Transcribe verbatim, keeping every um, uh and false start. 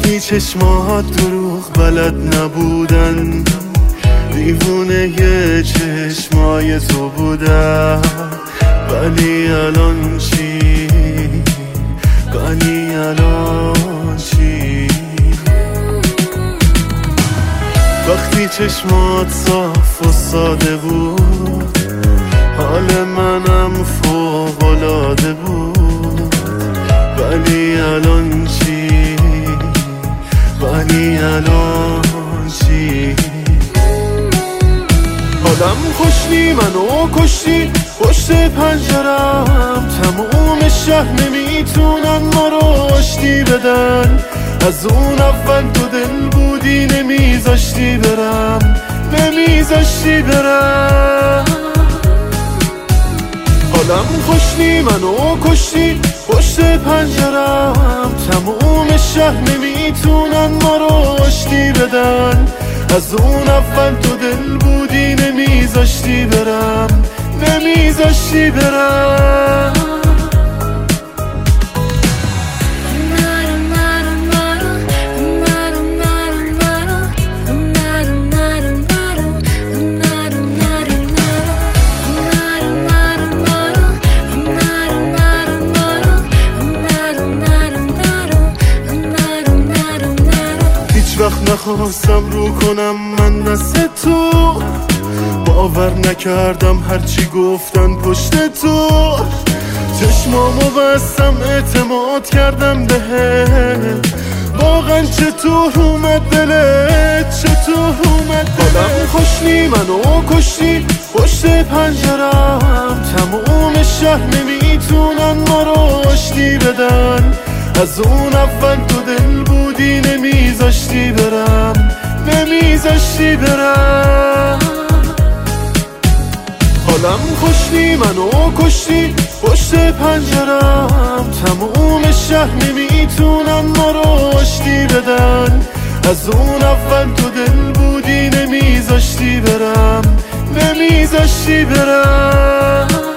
وقتی چشمات دروغ بلد نبودن، دیوونه یه چشمای تو بودن. ولی الان چی؟ ولی الان چی؟ وقتی چشمات صاف و ساده بود، حال منم فوق‌العاده بود. ولی الان چی؟ ولی الان چی؟ حالم خوش نی، منو کشتی پشت پنجرم. تموم شهر نمیتونن ما رو آشتی بدن. از اون اول تو دل بودی، نمیذاشتی برم، نمیذاشتی برم. حالم خوش نی، منو کشتی پشت پنجرم. تموم شهر نمیتونن ما رو آشتی بدن. از اون اول تو دل بودی، نمیذاشتی برم، نمیذاشتی برم. وقت نخواستم رو کنم من دست تو، باور نکردم هرچی گفتن پشت تو. چشمامو بستم اعتماد کردم بهت، واقعا چطور اومد دلت، چطور اومد دلت. حالم خوش نی، منو کشتی پشت پنجرم. تموم شهر نمیتونن ما رو آشتی بدن. از اون اول تو دل بودی، نمیذاشتی برم، نمیذاشتی برم. حالم خوش نی، منو کشتی پشت پنجرم. تموم شهر نمیتونن ما رو آشتی بدن. از اون اول تو دل بودی، نمیذاشتی برم، نمیذاشتی برم.